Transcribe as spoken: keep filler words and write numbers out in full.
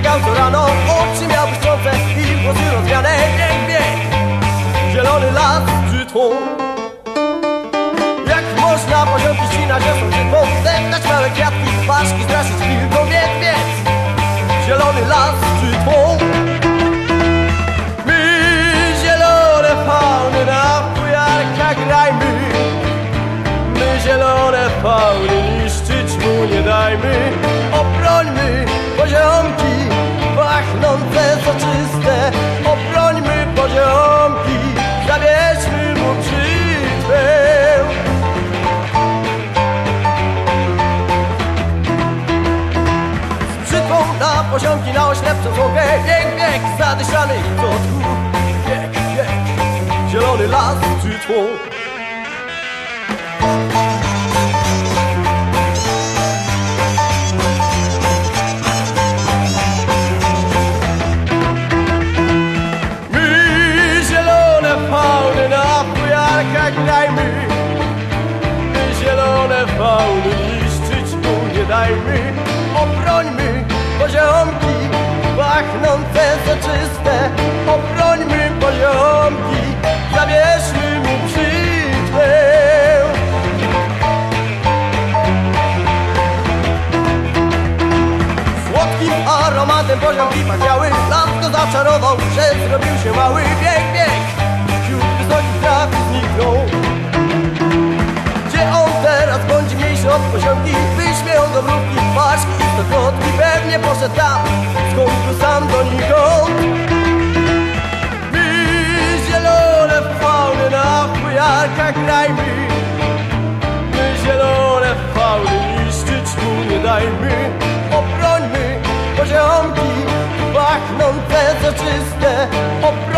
biegał co rano, oczy miał błyszczące i włosy rozwiane. Bieg, bieg, zielony las czy twą. Jak można poziomki ścinać wiosną żytwą, zebrać małe kwiatki, paszki, straszyć wilką. Bieg, bieg, zielony las czy twą. My zielone fauny na fujarkach grajmy. My zielone fauny niszczyć mu nie dajmy. Obrońmy poziomki pachnące, soczyste. Obrońmy poziomki, zawieźmy mu brzytwę. Z brzytwą na poziomki, na oślepczą słomkę. Bieg, bieg, zadyszany do tchu. Bieg, bieg, zielony las z brzytwą. Grajmy, my zielone fauny niszczyć mu nie dajmy. Obrońmy poziomki pachnące, soczyste. Obrońmy poziomki, zawieźmy mu brzytwę. Słodkim aromatem poziomki pachniały. Las go zaczarował, że zrobił się mały. Bieg, bieg, wśród wysokich traw zniknął. Gdzie on teraz bądź mniejszy od poziomki? Wyśmieją go mrówki, paszki i stokrotki. Pewnie poszedł tam, skąd był sam donikąd. My zielone fauny na fujarkach grajmy. My zielone fauny niszczyć mu nie dajmy. Obrońmy poziomki pachnące, soczyste.